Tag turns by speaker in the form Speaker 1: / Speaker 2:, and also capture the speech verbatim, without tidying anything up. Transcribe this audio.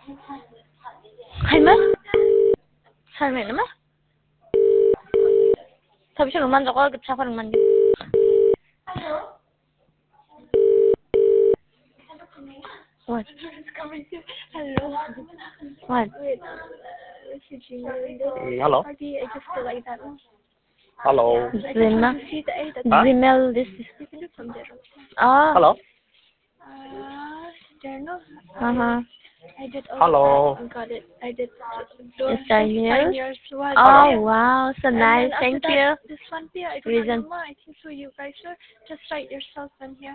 Speaker 1: Hay mı? Sarmayın mı? Tabii şunu manca koy git şafarın manca. What?
Speaker 2: Hello.
Speaker 1: What?
Speaker 2: Wait, uh, messaging
Speaker 3: Mm, hello.
Speaker 2: party. I just feel like that one.
Speaker 3: Hello.
Speaker 2: I just
Speaker 1: Zima.
Speaker 2: want to see the A that
Speaker 3: Huh?
Speaker 1: Zimel this.
Speaker 2: you can do from there.
Speaker 1: Ah.
Speaker 3: Hello.
Speaker 2: Uh, there no.
Speaker 1: Uh-huh.
Speaker 2: I did all
Speaker 3: Hello.
Speaker 2: of that. Got it. I did
Speaker 1: It's Chinese.
Speaker 2: years one.
Speaker 1: Oh
Speaker 2: Yeah.
Speaker 1: wow, so
Speaker 2: And
Speaker 1: nice.
Speaker 2: then after
Speaker 1: Thank
Speaker 2: that,
Speaker 1: you.
Speaker 2: this one, yeah, I don't
Speaker 1: Reason.
Speaker 2: know. I think so. You guys should just write yourself in here.